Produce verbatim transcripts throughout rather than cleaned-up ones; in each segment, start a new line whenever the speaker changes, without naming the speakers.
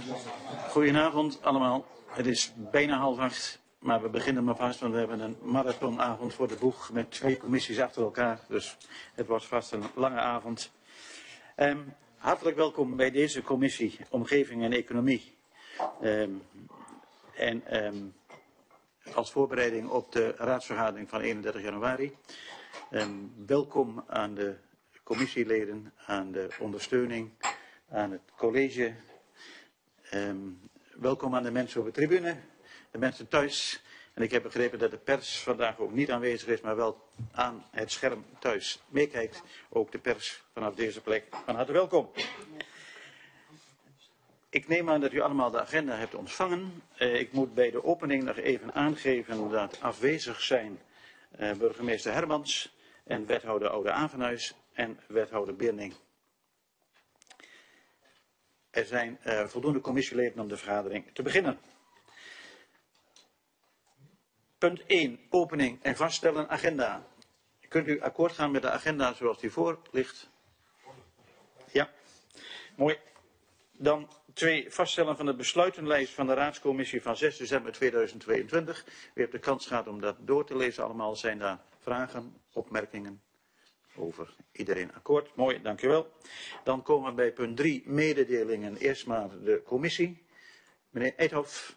Goedenavond allemaal. Het is bijna half acht, maar we beginnen maar vast, want we hebben een marathonavond voor de boeg met twee commissies achter elkaar. Dus het wordt vast een lange avond. Um, hartelijk welkom bij deze commissie Omgeving en Economie. Um, en um, als voorbereiding op de raadsvergadering van eenendertig januari. Um, welkom aan de commissieleden, aan de ondersteuning, aan het college. Um, welkom aan de mensen op de tribune, de mensen thuis. En ik heb begrepen dat de pers vandaag ook niet aanwezig is, maar wel aan het scherm thuis meekijkt. Ook de pers vanaf deze plek. Van harte welkom. Ik neem aan dat u allemaal de agenda hebt ontvangen. Uh, ik moet bij de opening nog even aangeven dat afwezig zijn uh, burgemeester Hermans en wethouder Oude Avenhuis en wethouder Birning. Er zijn uh, voldoende commissieleden om de vergadering te beginnen. Punt één. Opening en vaststellen agenda. Kunt u akkoord gaan met de agenda zoals die voor ligt? Ja. Mooi. Dan twee. Vaststellen van de besluitenlijst van de raadscommissie van zes december tweeduizend tweeëntwintig. U hebt de kans gehad om dat door te lezen allemaal. Zijn daar vragen, opmerkingen? Over iedereen akkoord. Mooi, dank u wel. Dan komen we bij punt drie, mededelingen. Eerst maar de commissie. Meneer Eidhoff.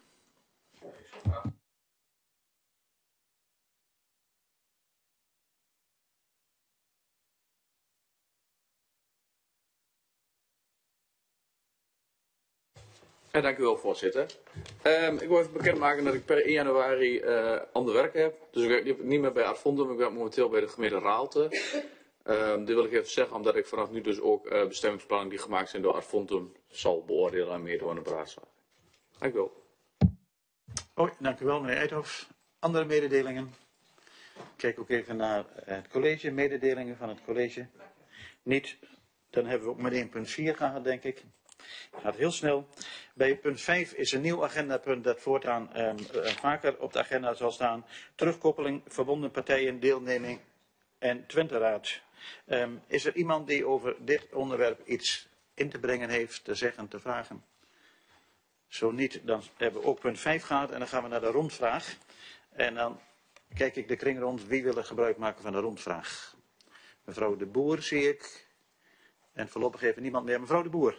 Ja, dank u wel, voorzitter. Um, ik wil even bekendmaken dat ik per één januari uh, ander werk heb. Dus ik werk niet meer bij Adfondum, ik werk momenteel bij de gemeente Raalte. Um, dit wil ik even zeggen, omdat ik vanaf nu dus ook uh, bestemmingsplannen die gemaakt zijn door Adfondum zal beoordelen en meedoen aan de beraadslaging. Dank u wel.
Oh, dank u wel, meneer Eidhoff. Andere mededelingen? Kijk ook even naar het college, mededelingen van het college. Niet, dan hebben we ook meteen punt vier gehad, denk ik. Gaat heel snel. Bij punt vijf is een nieuw agendapunt dat voortaan um, uh, vaker op de agenda zal staan. Terugkoppeling, verbonden partijen, deelneming en Twente-raad. Um, is er iemand die over dit onderwerp iets in te brengen heeft, te zeggen, te vragen? Zo niet, dan hebben we ook punt vijf gehad en dan gaan we naar de rondvraag. En dan kijk ik de kring rond. Wie wil er gebruik maken van de rondvraag? Mevrouw de Boer zie ik. En voorlopig even niemand meer. Mevrouw de Boer.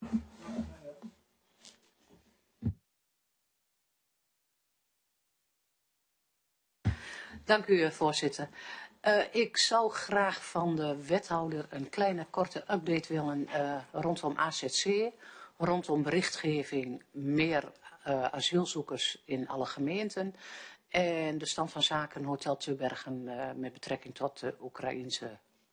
Dank u, voorzitter. Uh, ik zou graag van de wethouder een kleine korte update willen uh, rondom A Z C, rondom berichtgeving, meer uh, asielzoekers in alle gemeenten en de stand van zaken Hotel Teubergen uh, met betrekking tot de Oekraïense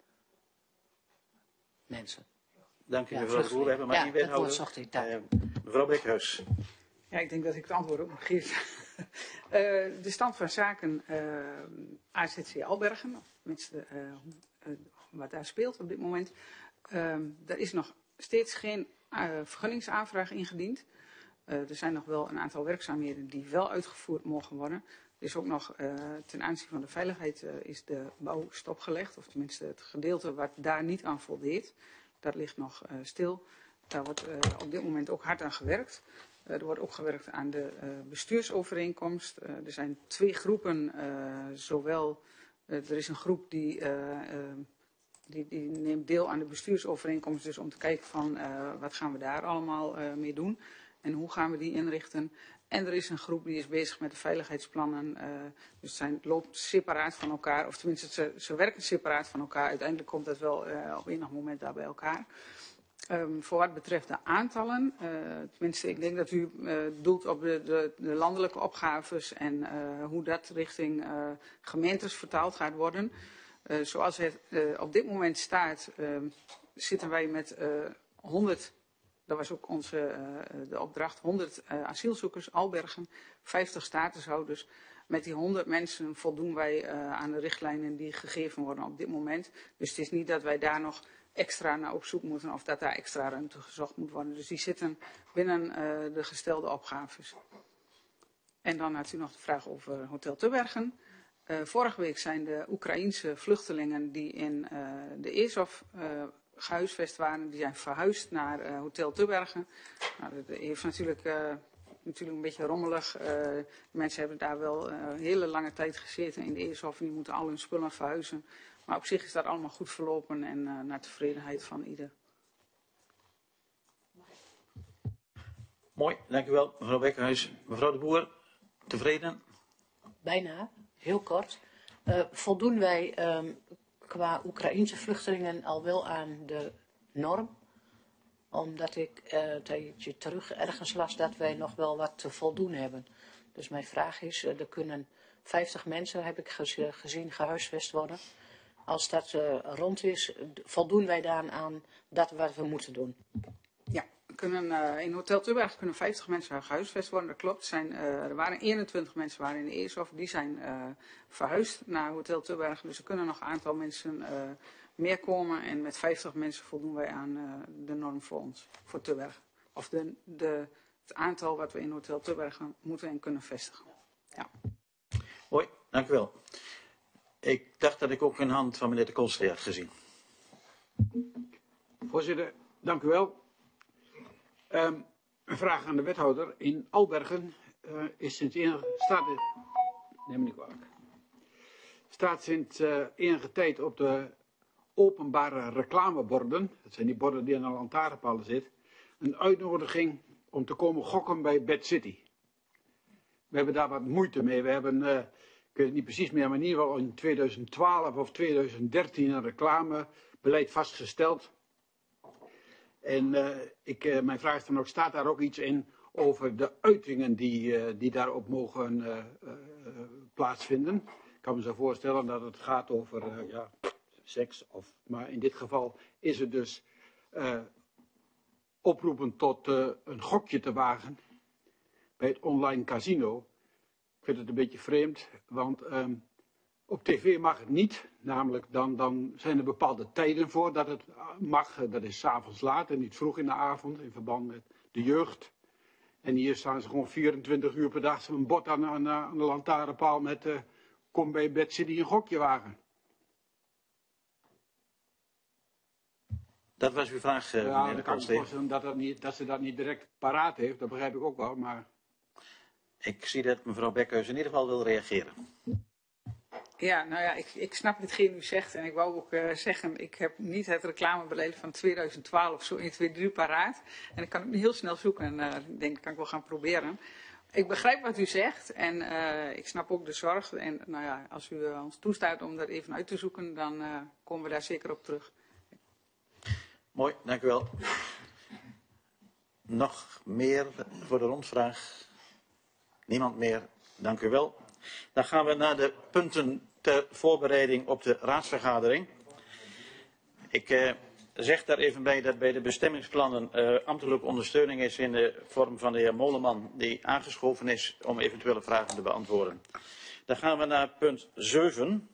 mensen.
Dank u,
ja,
mevrouw de Boer. We hebben maar
ja,
één wethouder.
Dat zocht ik, dank.
Uh, mevrouw Beekhuis.
Ja, ik denk dat ik het antwoord ook nog geef. uh, de stand van zaken uh, A Z C Albergen, of tenminste uh, uh, wat daar speelt op dit moment. Uh, er is nog steeds geen uh, vergunningsaanvraag ingediend. Uh, er zijn nog wel een aantal werkzaamheden die wel uitgevoerd mogen worden. Er is ook nog uh, ten aanzien van de veiligheid uh, is de bouw stopgelegd, of tenminste het gedeelte wat daar niet aan voldeed. Dat ligt nog uh, stil. Daar wordt uh, op dit moment ook hard aan gewerkt. Uh, er wordt ook gewerkt aan de uh, bestuursovereenkomst. Uh, er zijn twee groepen, uh, zowel, uh, er is een groep die, uh, uh, die, die neemt deel aan de bestuursovereenkomst, dus om te kijken van uh, wat gaan we daar allemaal uh, mee doen en hoe gaan we die inrichten. En er is een groep die is bezig met de veiligheidsplannen, uh, dus het zijn, loopt separaat van elkaar, of tenminste ze, ze werken separaat van elkaar. Uiteindelijk komt dat wel uh, op enig moment daar bij elkaar. Um, voor wat betreft de aantallen, uh, tenminste ik denk dat u uh, doelt op de, de, de landelijke opgaves en uh, hoe dat richting uh, gemeentes vertaald gaat worden. Uh, zoals het uh, op dit moment staat, uh, zitten wij met uh, honderd, dat was ook onze, uh, de opdracht, honderd uh, asielzoekers, Albergen, vijftig statushouders. Met die honderd mensen voldoen wij uh, aan de richtlijnen die gegeven worden op dit moment. Dus het is niet dat wij daar nog extra naar op zoek moeten of dat daar extra ruimte gezocht moet worden. Dus die zitten binnen uh, de gestelde opgaves. En dan had u nog de vraag over Hotel Teubergen. Uh, vorige week zijn de Oekraïense vluchtelingen die in uh, de Azov uh, gehuisvest waren, die zijn verhuisd naar uh, Hotel Tubbergen. Nou, dat heeft natuurlijk, uh, natuurlijk een beetje rommelig. Uh, mensen hebben daar wel uh, een hele lange tijd gezeten in de Eershof en die moeten al hun spullen verhuizen. Maar op zich is dat allemaal goed verlopen en uh, naar tevredenheid van ieder.
Mooi, dank u wel, mevrouw Bekkerhuis. Mevrouw de Boer, tevreden?
Bijna, heel kort. Uh, voldoen wij um, qua Oekraïense vluchtelingen al wel aan de norm? Omdat ik uh, een tijdje terug ergens las dat wij nog wel wat te voldoen hebben. Dus mijn vraag is, uh, er kunnen vijftig mensen, heb ik gez gezien, gehuisvest worden. Als dat uh, rond is, voldoen wij dan aan dat wat we moeten doen?
Ja, kunnen, uh, in Hotel Tubbergen kunnen vijftig mensen gehuisvest worden, dat klopt. Zijn, uh, er waren eenentwintig mensen waren in de Eershof, die zijn uh, verhuisd naar Hotel Tubbergen. Dus er kunnen nog een aantal mensen uh, meer komen. En met vijftig mensen voldoen wij aan uh, de norm voor ons, voor Tubbergen. Of de, de, het aantal wat we in Hotel Tubbergen moeten en kunnen vestigen. Ja.
Hoi, dank u wel. Ik dacht dat ik ook een hand van meneer de Koolstee had gezien.
Voorzitter, dank u wel. Um, een vraag aan de wethouder. In Albergen uh, is sinds enige, staat, neem me niet kwalijk, staat sinds uh, enige tijd op de openbare reclameborden, dat zijn die borden die aan de lantaarnpalen zitten, een uitnodiging om te komen gokken bij Bad City. We hebben daar wat moeite mee. We hebben, uh, ik weet het niet precies meer, maar in ieder geval in tweeduizend twaalf of tweeduizend dertien een reclamebeleid vastgesteld. En uh, ik, uh, mijn vraag is dan ook, staat daar ook iets in over de uitingen die, uh, die daarop mogen uh, uh, plaatsvinden? Ik kan me zo voorstellen dat het gaat over uh, ja, seks, of, maar in dit geval is het dus uh, oproepen tot uh, een gokje te wagen bij het online casino. Ik vind het een beetje vreemd, want um, op tv mag het niet. Namelijk dan, dan zijn er bepaalde tijden voor dat het mag. Dat is 's avonds laat en niet vroeg in de avond in verband met de jeugd. En hier staan ze gewoon vierentwintig uur per dag een bord aan, aan, aan de lantaarnpaal met uh, kom bij Bad City een gokje wagen.
Dat was uw vraag, uh,
ja,
meneer de
kan ik me
Koolstee.
voorstellen dat, dat, niet, dat ze dat niet direct paraat heeft. Dat begrijp ik ook wel, maar...
Ik zie dat mevrouw Bekkerhuis in ieder geval wil reageren.
Ja, nou ja, ik, ik snap hetgeen u zegt en ik wou ook uh, zeggen, ik heb niet het reclamebeleid van tweeduizend twaalf zo in twee drie paraat. En ik kan het niet heel snel zoeken en uh, ik denk, dat kan ik wel gaan proberen. Ik begrijp wat u zegt en uh, ik snap ook de zorg. En nou ja, als u uh, ons toestaat om dat even uit te zoeken, dan uh, komen we daar zeker op terug.
Mooi, dank u wel. Nog meer voor de rondvraag? Niemand meer, dank u wel. Dan gaan we naar de punten ter voorbereiding op de raadsvergadering. Ik eh, zeg daar even bij dat bij de bestemmingsplannen eh, ambtelijke ondersteuning is in de vorm van de heer Moleman, die aangeschoven is om eventuele vragen te beantwoorden. Dan gaan we naar punt zeven.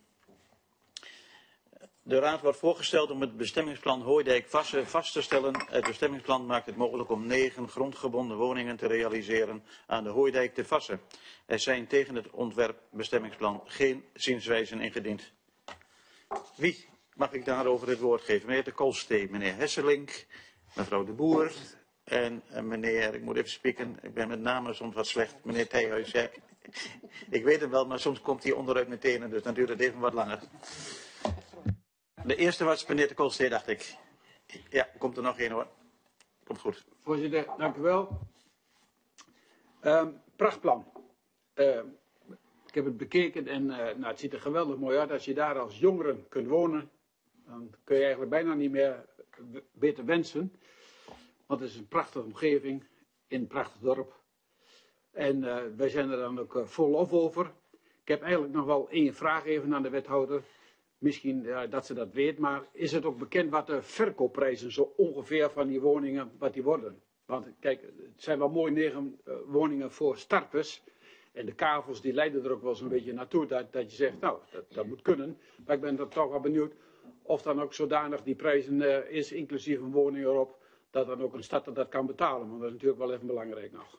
De raad wordt voorgesteld om het bestemmingsplan Hooidijk-Vassen vast te stellen. Het bestemmingsplan maakt het mogelijk om negen grondgebonden woningen te realiseren aan de Hooidijk te Vassen. Er zijn tegen het ontwerpbestemmingsplan geen zienswijzen ingediend. Wie mag ik daarover het woord geven? Meneer de Koolstee, meneer Hesselink, mevrouw de Boer en meneer, ik moet even spieken, ik ben met name soms wat slecht, meneer Thijhuis. Ja, ik weet het wel, maar soms komt hij onderuit meteen, dus dan duurt het even wat langer. De eerste was meneer de Koolstee, dacht ik. Ja, komt er nog één hoor. Komt goed.
Voorzitter, dank u wel. Um, prachtplan. Uh, ik heb het bekeken en uh, nou, het ziet er geweldig mooi uit. Als je daar als jongeren kunt wonen, dan kun je eigenlijk bijna niet meer beter wensen. Want het is een prachtige omgeving in een prachtig dorp. En uh, wij zijn er dan ook uh, vol lof over. Ik heb eigenlijk nog wel één vraag even aan de wethouder. Misschien uh, dat ze dat weet, maar is het ook bekend wat de verkoopprijzen zo ongeveer van die woningen, wat die worden? Want kijk, het zijn wel mooi negen uh, woningen voor starters. En de kavels die leiden er ook wel zo'n beetje naartoe, dat, dat je zegt, nou, dat, dat moet kunnen. Maar ik ben er toch wel benieuwd of dan ook zodanig die prijzen uh, is, inclusief een woning erop, dat dan ook een stad dat kan betalen. Want dat is natuurlijk wel even belangrijk nog.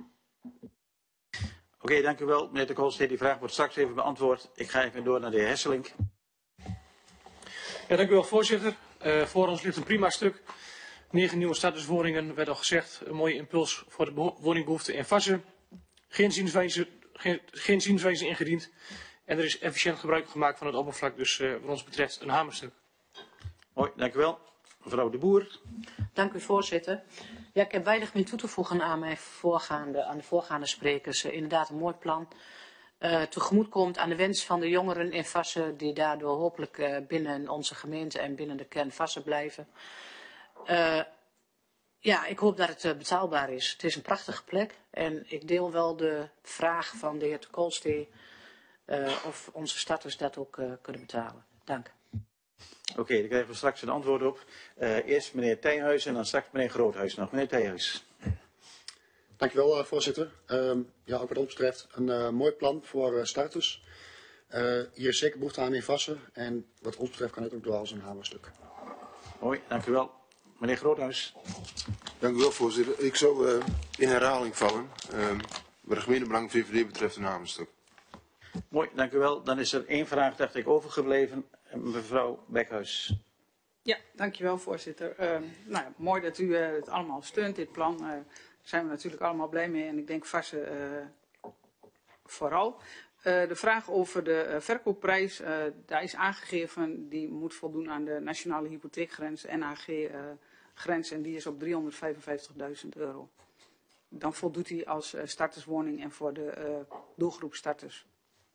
Oké, okay, dank u wel, meneer de Koolstee. Die vraag wordt straks even beantwoord. Ik ga even door naar de heer Hesselink.
Ja, dank u wel, voorzitter. Uh, voor ons ligt een prima stuk. Negen nieuwe starterswoningen, werd al gezegd. Een mooie impuls voor de woningbehoefte in Vassen. Geen zienswijze, geen, geen zienswijze ingediend. En er is efficiënt gebruik gemaakt van het oppervlak. Dus uh, wat ons betreft een hamerstuk.
Hoi, dank u wel. Mevrouw de Boer.
Dank u, voorzitter. Ja, ik heb weinig meer toe te voegen aan, mijn voorgaande, aan de voorgaande sprekers. Uh, inderdaad een mooi plan. Uh, tegemoet komt aan de wens van de jongeren in Vassen, die daardoor hopelijk uh, binnen onze gemeente en binnen de kern Vassen blijven. Uh, ja, ik hoop dat het uh, betaalbaar is. Het is een prachtige plek en ik deel wel de vraag van de heer de Koolstee uh, of onze starters dat ook uh, kunnen betalen. Dank.
Oké, okay, daar krijgen we straks een antwoord op. Uh, eerst meneer Thijhuis en dan straks meneer Groothuis nog. Meneer Thijhuis.
Dankjewel, uh, voorzitter. Uh, ja, ook wat ons betreft een uh, mooi plan voor uh, starters. Uh, hier is zeker behoefte aan in Vassen en wat ons betreft kan het ook door als een hamerstuk.
Mooi, dank u wel. Meneer Groothuis.
Dank u wel, voorzitter. Ik zou uh, in herhaling vallen. Uh, wat de gemeentebelang V V D betreft een hamerstuk.
Mooi, dank u wel. Dan is er één vraag, dacht ik, overgebleven. Mevrouw Bekhuis.
Ja, dankjewel, voorzitter. Uh, nou ja, mooi dat u uh, het allemaal steunt, dit plan. Uh, Daar zijn we natuurlijk allemaal blij mee en ik denk Vassen uh, vooral. Uh, de vraag over de uh, verkoopprijs, uh, daar is aangegeven, die moet voldoen aan de nationale hypotheekgrens, N H G-grens, uh, en die is op driehonderdvijfenvijftigduizend euro. Dan voldoet hij als uh, starterswoning en voor de uh, doelgroep starters.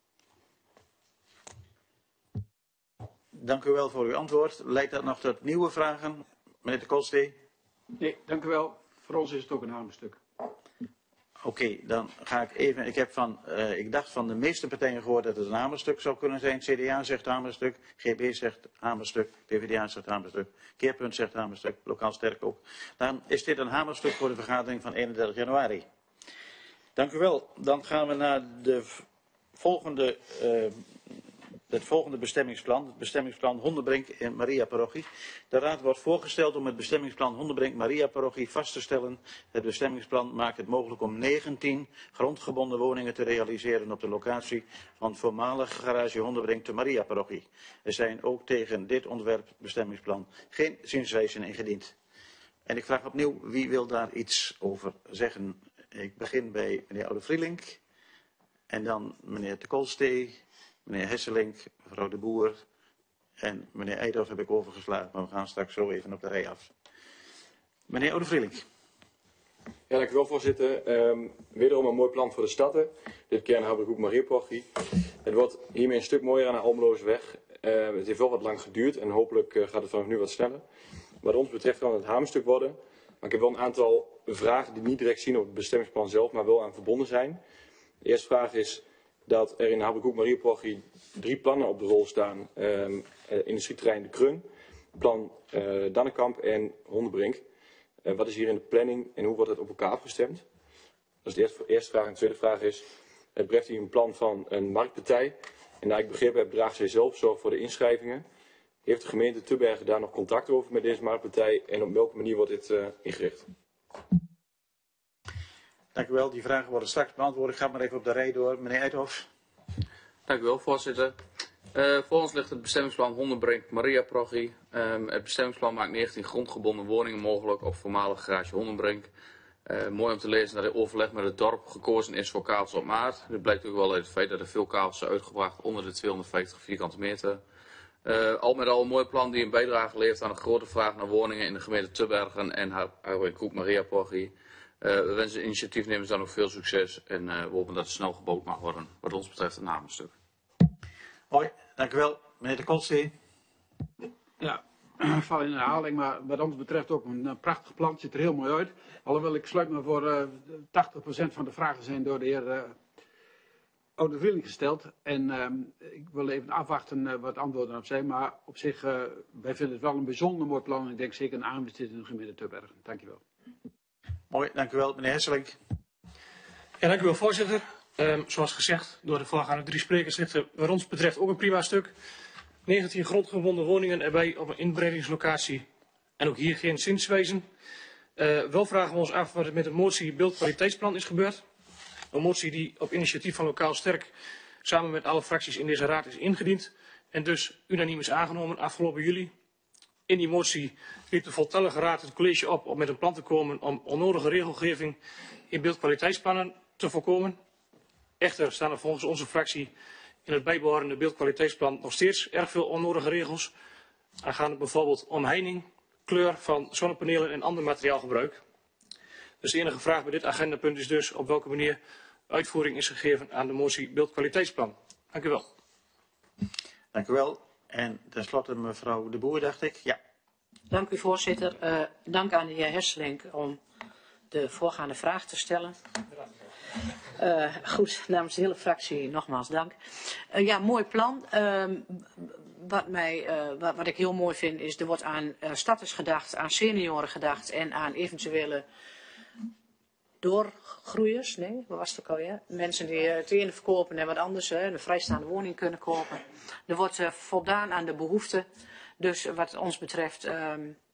Dank u wel voor uw antwoord. Leidt dat nog tot nieuwe vragen, meneer de Koolstee?
Nee, dank u wel. Voor ons is het ook een hamerstuk.
Oké, okay, dan ga ik even. Ik heb van, uh, ik dacht van de meeste partijen gehoord dat het een hamerstuk zou kunnen zijn. C D A zegt hamerstuk, G B zegt hamerstuk, P V D A zegt hamerstuk, Keerpunt zegt hamerstuk, Lokaal Sterk ook. Dan is dit een hamerstuk voor de vergadering van eenendertig januari. Dank u wel. Dan gaan we naar de volgende. Uh, Het volgende bestemmingsplan, het bestemmingsplan Hondenbrink in Mariaparochie. De Raad wordt voorgesteld om het bestemmingsplan Hondenbrink Mariaparochie vast te stellen. Het bestemmingsplan maakt het mogelijk om negentien grondgebonden woningen te realiseren op de locatie van voormalig garage Hondenbrink te Mariaparochie. Er zijn ook tegen dit ontwerp bestemmingsplan geen zienswijzen ingediend. En ik vraag opnieuw, wie wil daar iets over zeggen? Ik begin bij meneer Oude-Vrielink en dan meneer de Koolstee. Meneer Hesselink, mevrouw de Boer en meneer Ejdorf heb ik overgeslagen, maar we gaan straks zo even op de rij af. Meneer Oude-Vrielink.
Ja, dank u wel, voorzitter. Um, wederom een mooi plan voor de starten. Dit keer in Habbekoek Mariaparochie. Het wordt hiermee een stuk mooier aan de Almeloosweg. Uh, het heeft wel wat lang geduurd en hopelijk uh, gaat het vanaf nu wat sneller. Wat ons betreft kan het hamerstuk worden. Maar ik heb wel een aantal vragen die niet direct zien op het bestemmingsplan zelf, maar wel aan verbonden zijn. De eerste vraag is dat er in Habbekoek Mariaparochie drie plannen op de rol staan. Um, uh, industrieterrein De Krun, plan uh, Dannekamp en Hondenbrink. Uh, wat is hier in de planning en hoe wordt het op elkaar afgestemd? Dat is de eerste, eerste vraag. En de tweede vraag is, het betreft hier een plan van een marktpartij. En naar ik begrepen heb, draagt zij zelf zorg voor de inschrijvingen. Heeft de gemeente Tubbergen daar nog contact over met deze marktpartij en op welke manier wordt dit uh, ingericht?
Dank u wel. Die vragen worden straks beantwoord. Ik ga maar even op de rij door. Meneer Eidhoff.
Dank u wel, voorzitter. Uh, voor ons ligt het bestemmingsplan Hondenbrink Mariaparochie. Um, het bestemmingsplan maakt negentien grondgebonden woningen mogelijk op voormalig garage Hondenbrink. Uh, mooi om te lezen dat er overleg met het dorp gekozen is voor kavels op maat. Dit blijkt ook wel uit het feit dat er veel kavels zijn uitgebracht onder de tweehonderdvijftig vierkante meter. Uh, al met al een mooi plan die een bijdrage levert aan de grote vraag naar woningen in de gemeente Tubbergen en Habbekoek Mariaparochie. Uh, we wensen initiatiefnemers dan ook veel succes en uh, we hopen dat het snel gebouwd mag worden. Wat ons betreft een hamerstuk.
Hoi, dank u wel. Meneer de Koolstee.
Ja, ik val in herhaling, maar wat ons betreft ook een uh, prachtig plan. Het ziet er heel mooi uit. Alhoewel ik sluit me voor uh, tachtig procent van de vragen zijn door de heer uh, Oude-Vrielink gesteld. En uh, ik wil even afwachten uh, wat antwoorden op zijn. Maar op zich, uh, wij vinden het wel een bijzonder mooi plan. En ik denk zeker een aanbesteding in de gemeente Tubbergen. Dank je wel.
Mooi, dank u wel. Meneer Hesselink.
Ja, dank u wel, voorzitter. Um, zoals gezegd door de voorgaande drie sprekers ligt er wat ons betreft ook een prima stuk. negentien grondgebonden woningen erbij op een inbreidingslocatie. En ook hier geen zinswijzen. Uh, wel vragen we ons af wat er met de motie beeldkwaliteitsplan is gebeurd. Een motie die op initiatief van Lokaal Sterk samen met alle fracties in deze raad is ingediend. En dus unaniem is aangenomen afgelopen juli. In die motie riep de voltallige raad het college op om met een plan te komen om onnodige regelgeving in beeldkwaliteitsplannen te voorkomen. Echter staan er volgens onze fractie in het bijbehorende beeldkwaliteitsplan nog steeds erg veel onnodige regels. Aangaande bijvoorbeeld omheining, kleur van zonnepanelen en ander materiaalgebruik. Dus de enige vraag bij dit agendapunt is dus op welke manier uitvoering is gegeven aan de motie beeldkwaliteitsplan. Dank u wel.
Dank u wel. En tenslotte mevrouw De Boer, dacht ik. Ja.
Dank u voorzitter. Uh, dank aan de heer Hesselink om de voorgaande vraag te stellen. Uh, goed, namens de hele fractie nogmaals dank. Uh, ja, mooi plan. Uh, wat, mij, uh, wat, wat ik heel mooi vind is, er wordt aan uh, starters gedacht, aan senioren gedacht en aan eventuele doorgroeiers. Nee, wat was het ook alweer? Mensen die uh, het ene verkopen en wat anders, uh, een vrijstaande woning kunnen kopen. Er wordt uh, voldaan aan de behoeften. Dus wat ons betreft uh,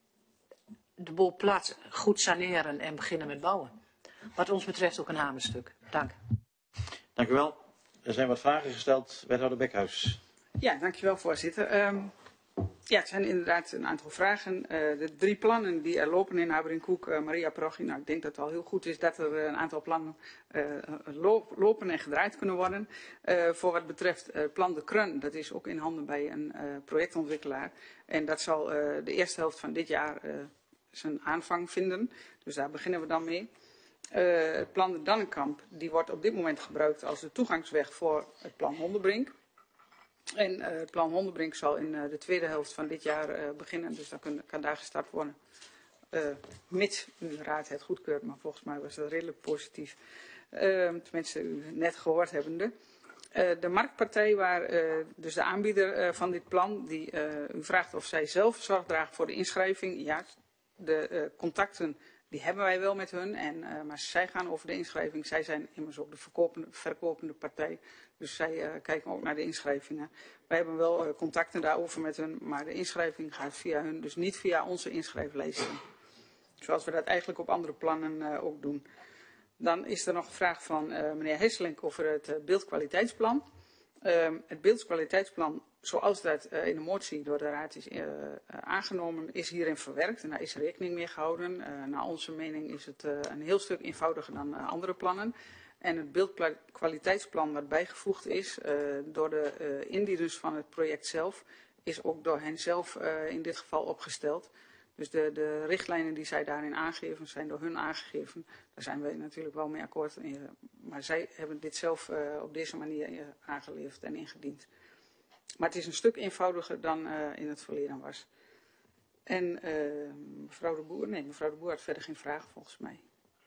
de boel plat, goed saneren en beginnen met bouwen. Wat ons betreft ook een hamerstuk. Dank.
Dank u wel. Er zijn wat vragen gesteld. Wethouder Bekhuis.
Ja, dankjewel voorzitter. Um, ja, het zijn inderdaad een aantal vragen. Uh, de drie plannen die er lopen in Haberink-Koek, uh, Maria Parochie. Nou, ik denk dat het wel heel goed is dat er uh, een aantal plannen uh, loop, lopen en gedraaid kunnen worden. Uh, voor wat betreft uh, plan de Krun, dat is ook in handen bij een uh, projectontwikkelaar. En dat zal uh, de eerste helft van dit jaar uh, zijn aanvang vinden. Dus daar beginnen we dan mee. Uh, het plan de Dannenkamp, die wordt op dit moment gebruikt als de toegangsweg voor het plan Hondenbrink. En uh, het plan Hondenbrink zal in uh, de tweede helft van dit jaar uh, beginnen, dus dan kun, kan daar gestart worden. Uh, mits u de raad het goedkeurt, maar volgens mij was dat redelijk positief. Uh, tenminste, u net gehoord hebbende. Uh, de marktpartij, waar uh, dus de aanbieder uh, van dit plan, die uh, u vraagt of zij zelf zorg draagt voor de inschrijving. Ja, de uh, contacten die hebben wij wel met hun, en, uh, maar zij gaan over de inschrijving. Zij zijn immers ook de verkopende, verkopende partij, dus zij uh, kijken ook naar de inschrijvingen. Wij hebben wel uh, contacten daarover met hun, maar de inschrijving gaat via hun, dus niet via onze inschrijflijsten. Zoals we dat eigenlijk op andere plannen uh, ook doen. Dan is er nog een vraag van uh, meneer Hesselink over het uh, beeldkwaliteitsplan. Uh, het beeldkwaliteitsplan, zoals dat uh, in de motie door de raad is uh, uh, aangenomen, is hierin verwerkt. En daar is rekening mee gehouden. Uh, naar onze mening is het uh, een heel stuk eenvoudiger dan uh, andere plannen. En het beeldkwaliteitsplan wat bijgevoegd is uh, door de uh, indieners van het project zelf, is ook door hen zelf uh, in dit geval opgesteld. Dus de, de richtlijnen die zij daarin aangeven, zijn door hun aangegeven. Daar zijn wij natuurlijk wel mee akkoord. Maar zij hebben dit zelf uh, op deze manier uh, aangeleverd en ingediend. Maar het is een stuk eenvoudiger dan uh, in het verleden was. En uh, mevrouw de Boer, nee, mevrouw de Boer had verder geen vragen volgens mij.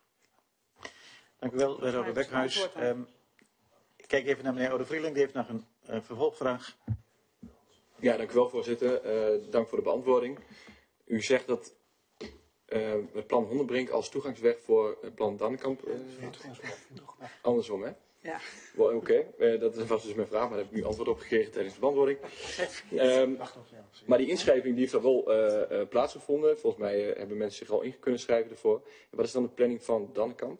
Dank u wel, wethouder Bekhuis. Um, ik kijk even naar meneer Oude Vrieling, die heeft nog een uh, vervolgvraag.
Ja, dank u wel voorzitter. Uh, dank voor de beantwoording. U zegt dat uh, het plan Hondenbrink als toegangsweg voor het plan Dannenkamp... Uh, andersom, hè?
Ja.
Oké, okay. uh, dat was dus mijn vraag, maar daar heb ik nu antwoord op gekregen tijdens de beantwoording. Um, maar die inschrijving die heeft al wel uh, uh, plaatsgevonden. Volgens mij uh, hebben mensen zich al in kunnen schrijven ervoor. En wat is dan de planning van Dannenkamp?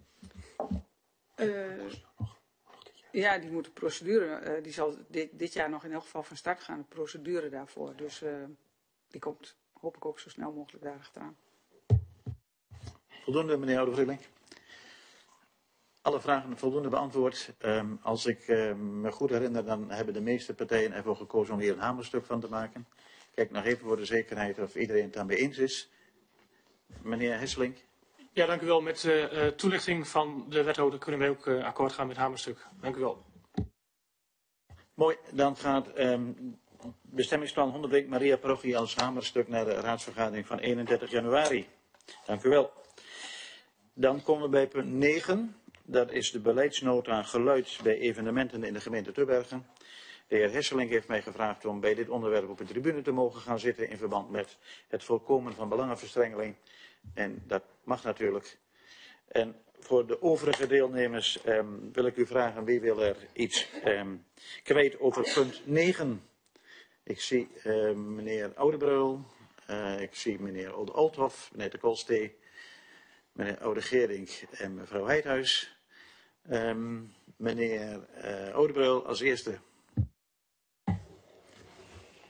Uh, ja, die moet de procedure, uh, die zal dit, dit jaar nog in elk geval van start gaan, de procedure daarvoor. Dus uh, die komt, hoop ik, ook zo snel mogelijk daar achteraan.
Voldoende, meneer Oude Vrieling. Alle vragen voldoende beantwoord. Um, als ik uh, me goed herinner, dan hebben de meeste partijen ervoor gekozen om hier een hamerstuk van te maken. Kijk nog even voor de zekerheid of iedereen het daarmee eens is. Meneer Hesselink.
Ja, dank u wel. Met uh, toelichting van de wethouder kunnen wij ook uh, akkoord gaan met het hamerstuk. Dank u wel.
Mooi, dan gaat um, bestemmingsplan Hondenbrink Maria Parochie als hamerstuk naar de raadsvergadering van eenendertig januari. Dank u wel. Dan komen we bij punt negen. Dat is de beleidsnota geluid bij evenementen in de gemeente Tubbergen. De heer Hesselink heeft mij gevraagd om bij dit onderwerp op de tribune te mogen gaan zitten in verband met het voorkomen van belangenverstrengeling. En dat mag natuurlijk. En voor de overige deelnemers um, wil ik u vragen wie wil er iets um, kwijt over punt negen. Ik zie uh, meneer Oudebreul, uh, ik zie meneer Ode Althoff, meneer de Kolstee, meneer Oude Geerdink en mevrouw Heidhuis. Um, meneer uh, Oudebreul als eerste.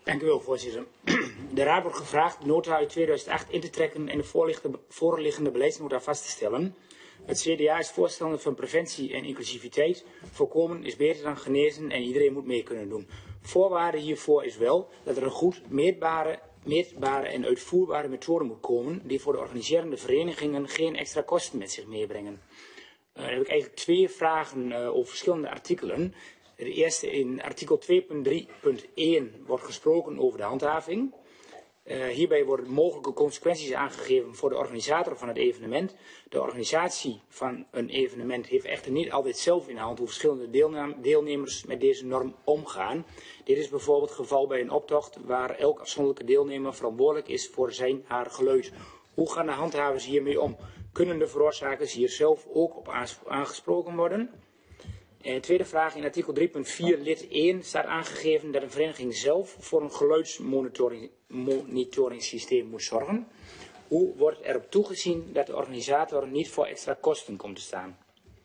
Dank u wel, voorzitter. De Raad wordt gevraagd nota uit tweeduizend acht in te trekken en de voorliggende beleidsnota vast te stellen. Het C D A is voorstander van preventie en inclusiviteit. Voorkomen is beter dan genezen en iedereen moet mee kunnen doen. Voorwaarde hiervoor is wel dat er een goed meetbare, meetbare en uitvoerbare methode moet komen die voor de organiserende verenigingen geen extra kosten met zich meebrengen. Uh, dan heb ik eigenlijk twee vragen uh, over verschillende artikelen. De eerste in artikel twee punt drie punt één wordt gesproken over de handhaving. Uh, hierbij worden mogelijke consequenties aangegeven voor de organisator van het evenement. De organisatie van een evenement heeft echter niet altijd zelf in de hand hoe verschillende deelnemers met deze norm omgaan. Dit is bijvoorbeeld het geval bij een optocht waar elk afzonderlijke deelnemer verantwoordelijk is voor zijn haar geluid. Hoe gaan de handhavers hiermee om? Kunnen de veroorzakers hier zelf ook op aangesproken worden? En de tweede vraag, in artikel drie punt vier lid één staat aangegeven dat een vereniging zelf voor een geluidsmonitoringssysteem moet zorgen. Hoe wordt erop toegezien dat de organisator niet voor extra kosten komt te staan?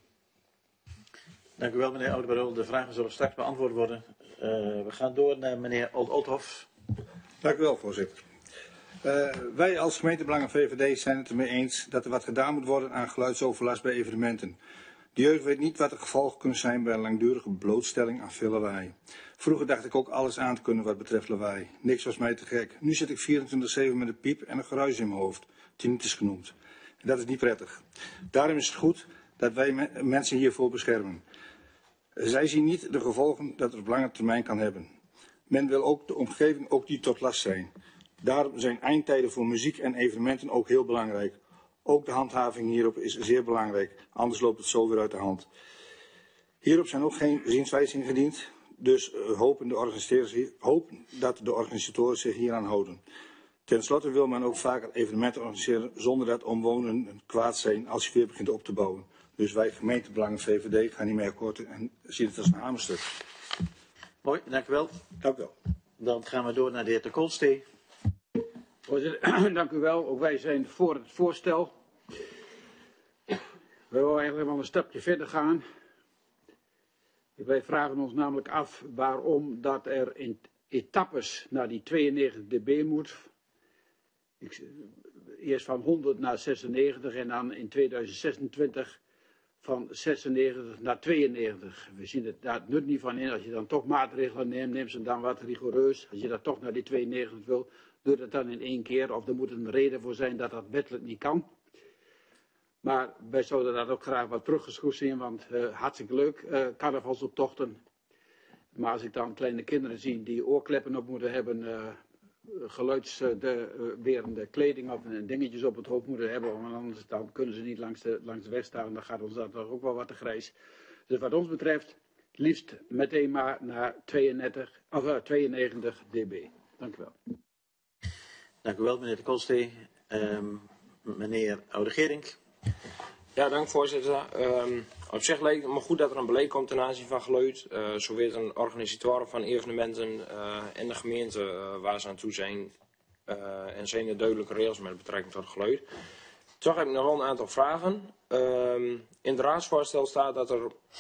Dank u wel, meneer Oudebarol. De vragen zullen straks beantwoord worden. Uh, we gaan door naar meneer Old-Oldhoff.
Dank u wel, voorzitter. Uh, wij als gemeentebelangen V V D zijn het ermee eens dat er wat gedaan moet worden aan geluidsoverlast bij evenementen. De jeugd weet niet wat de gevolgen kunnen zijn bij een langdurige blootstelling aan veel lawaai. Vroeger dacht ik ook alles aan te kunnen wat betreft lawaai. Niks was mij te gek. Nu zit ik vierentwintig zeven met een piep en een geruis in mijn hoofd. Tinnitus genoemd. En dat is niet prettig. Daarom is het goed dat wij me mensen hiervoor beschermen. Zij zien niet de gevolgen dat het op lange termijn kan hebben. Men wil ook de omgeving ook niet tot last zijn. Daarom zijn eindtijden voor muziek en evenementen ook heel belangrijk. Ook de handhaving hierop is zeer belangrijk, anders loopt het zo weer uit de hand. Hierop zijn ook geen zienswijzingen gediend, dus uh, hopen, de organisatoren, hopen dat de organisatoren zich hieraan houden. Ten slotte wil men ook vaker evenementen organiseren zonder dat omwonenden kwaad zijn als je weer begint op te bouwen. Dus wij gemeentebelangen V V D gaan hiermee akkoord en zien het als een hamerstuk.
Mooi, dank u wel.
Dank u wel.
Dan gaan we door naar de heer de Koolstee.
Voorzitter, dank u wel. Ook wij zijn voor het voorstel. We willen eigenlijk wel een stapje verder gaan. Wij vragen ons namelijk af waarom dat er in etappes naar die tweeënnegentig decibel moet. Ik, eerst van honderd naar zesennegentig en dan in tweeduizend zesentwintig van zesennegentig naar tweeënnegentig. We zien het daar het nut niet van in. Als je dan toch maatregelen neemt, neem ze dan wat rigoureus. Als je dat toch naar die tweeënnegentig wil, doe dat dan in één keer. Of er moet een reden voor zijn dat dat wettelijk niet kan. Maar wij zouden dat ook graag wat teruggeschroefd zien, want uh, hartstikke leuk, uh, carnavalsoptochten. Maar als ik dan kleine kinderen zie die oorkleppen op moeten hebben, uh, geluidsberende uh, kleding op en dingetjes op het hoofd moeten hebben, want anders dan kunnen ze niet langs de, langs de weg staan. Dan gaat ons dat toch ook wel wat te grijs. Dus wat ons betreft, liefst meteen maar naar tweeënnegentig, of, uh, tweeënnegentig decibel. Dank u wel.
Dank u wel, meneer de Koolstee. Um, meneer Oude-Gerink.
Ja, dank voorzitter. Um, op zich lijkt het me goed dat er een beleid komt ten aanzien van geluid. Uh, zo weet een organisator van evenementen uh, en de gemeente uh, waar ze aan toe zijn. Uh, en zijn er duidelijke regels met betrekking tot geluid. Toch heb ik nog wel een aantal vragen. Um, in het raadsvoorstel staat dat er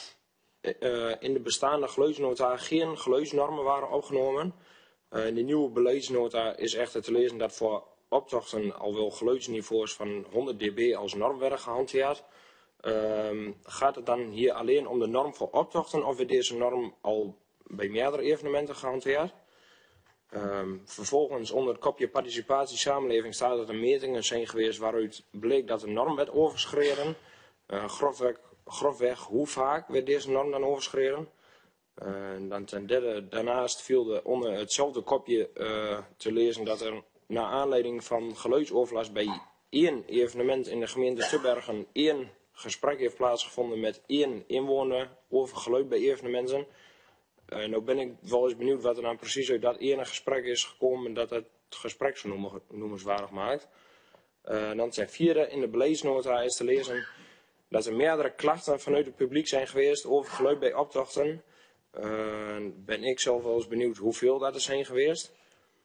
uh, in de bestaande geluidsnota geen geluidsnormen waren opgenomen. Uh, in de nieuwe beleidsnota is echter te lezen dat voor optochten al wel geluidsniveaus van honderd decibel als norm werden gehanteerd. Um, gaat het dan hier alleen om de norm voor optochten of werd deze norm al bij meerdere evenementen gehanteerd? Um, vervolgens onder het kopje participatie samenleving staat dat er metingen zijn geweest waaruit bleek dat de norm werd overschreden. Uh, grofweg, grofweg hoe vaak werd deze norm dan overschreden? Uh, dan ten derde, daarnaast viel er onder hetzelfde kopje uh, te lezen dat er naar aanleiding van geluidsoverlast bij één evenement in de gemeente Tubbergen één gesprek heeft plaatsgevonden met één inwoner over geluid bij evenementen. Uh, nou ben ik wel eens benieuwd wat er dan precies uit dat ene gesprek is gekomen dat het gesprek zo noem, noemenswaardig maakt. Uh, dan ten vierde, in de beleidsnota is te lezen dat er meerdere klachten vanuit het publiek zijn geweest over geluid bij optochten. Uh, ben ik zelf wel eens benieuwd hoeveel dat er zijn geweest.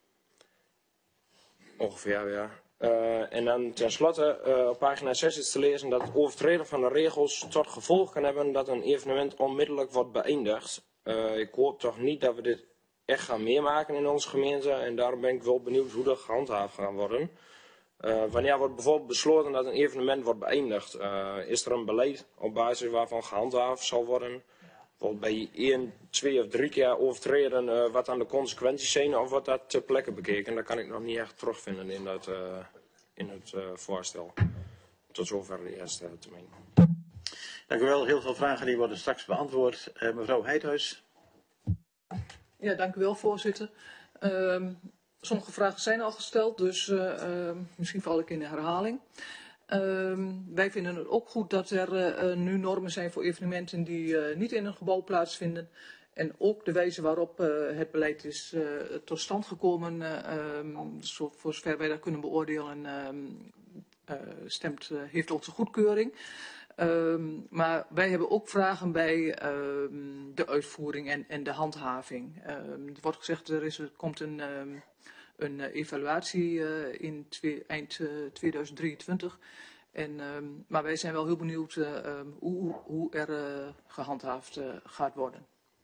Ongeveer, ja. Uh, en dan tenslotte, uh, op pagina zes is te lezen dat het overtreden van de regels tot gevolg kan hebben dat een evenement onmiddellijk wordt beëindigd. Uh, ik hoop toch niet dat we dit echt gaan meemaken in onze gemeente. En daarom ben ik wel benieuwd hoe dat gehandhaafd gaat worden. Uh, wanneer wordt bijvoorbeeld besloten dat een evenement wordt beëindigd? Uh, is er een beleid op basis waarvan gehandhaafd zal worden? Bijvoorbeeld bij één, twee of drie keer overtreden uh, wat dan de consequenties zijn, of wordt dat ter plekke bekeken? Dat kan ik nog niet echt terugvinden in, dat, uh, in het uh, voorstel. Tot zover de eerste termijn.
Dank u wel. Heel veel vragen die worden straks beantwoord. Uh, mevrouw Heidhuis.
Ja, dank u wel, voorzitter. Uh, sommige vragen zijn al gesteld, dus uh, uh, misschien val ik in de herhaling. Uh, wij vinden het ook goed dat er uh, nu normen zijn voor evenementen die uh, niet in een gebouw plaatsvinden. En ook de wijze waarop uh, het beleid is uh, tot stand gekomen, uh, um, zo, voor zover wij dat kunnen beoordelen, uh, uh, stemt, uh, heeft onze goedkeuring. Um, maar wij hebben ook vragen bij um, de uitvoering en, en de handhaving. Um, er wordt gezegd, er, is, er komt een, um, een evaluatie uh, in twee, eind uh, tweeduizend drieëntwintig. En, um, maar wij zijn wel heel benieuwd uh, um, hoe, hoe er uh, gehandhaafd uh, gaat worden.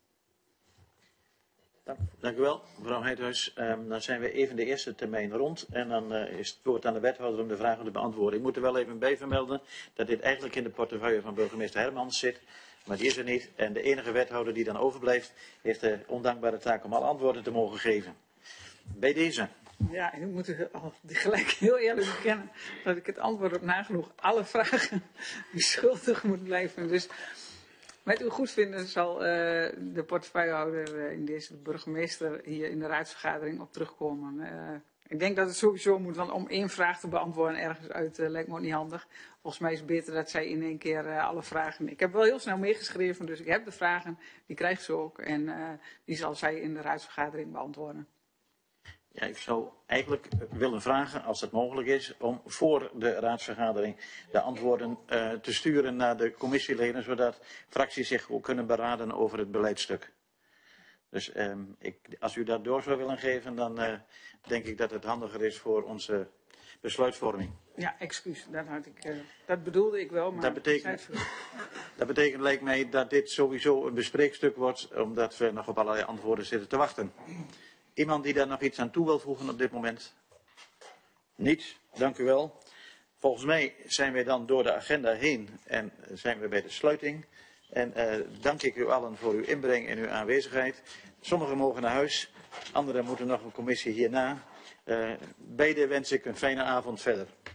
Dank, dank u wel, mevrouw Heidhuis. Um, dan zijn we even de eerste termijn rond. En dan uh, is het woord aan de wethouder om de vragen te beantwoorden. Ik moet er wel even bij vermelden dat dit eigenlijk in de portefeuille van burgemeester Hermans zit. Maar die is er niet. En de enige wethouder die dan overblijft, heeft de ondankbare taak om al antwoorden te mogen geven. Bij deze.
Ja, ik moet u al gelijk heel eerlijk bekennen dat ik het antwoord op nagenoeg alle vragen schuldig moet blijven. Dus met uw goedvinden zal uh, de portefeuillehouder, uh, in deze burgemeester, hier in de raadsvergadering op terugkomen. Uh, ik denk dat het sowieso moet, want om één vraag te beantwoorden ergens uit uh, lijkt me ook niet handig. Volgens mij is het beter dat zij in één keer uh, alle vragen... Ik heb wel heel snel meegeschreven, dus ik heb de vragen, die krijgt ze ook. En uh, die zal zij in de raadsvergadering beantwoorden.
Ja, ik zou eigenlijk willen vragen, als het mogelijk is, om voor de raadsvergadering de antwoorden uh, te sturen naar de commissieleden, zodat fracties zich ook kunnen beraden over het beleidstuk. Dus um, ik, als u dat door zou willen geven, dan uh, denk ik dat het handiger is voor onze besluitvorming.
Ja, excuus, dat, had ik, uh, dat bedoelde ik wel. Maar
dat, betekent, dat betekent, lijkt mij, dat dit sowieso een bespreekstuk wordt, omdat we nog op allerlei antwoorden zitten te wachten. Iemand die daar nog iets aan toe wil voegen op dit moment? Niet, dank u wel. Volgens mij zijn we dan door de agenda heen en zijn we bij de sluiting. En uh, dank ik u allen voor uw inbreng en uw aanwezigheid. Sommigen mogen naar huis, anderen moeten nog een commissie hierna. Uh, beide wens ik een fijne avond verder.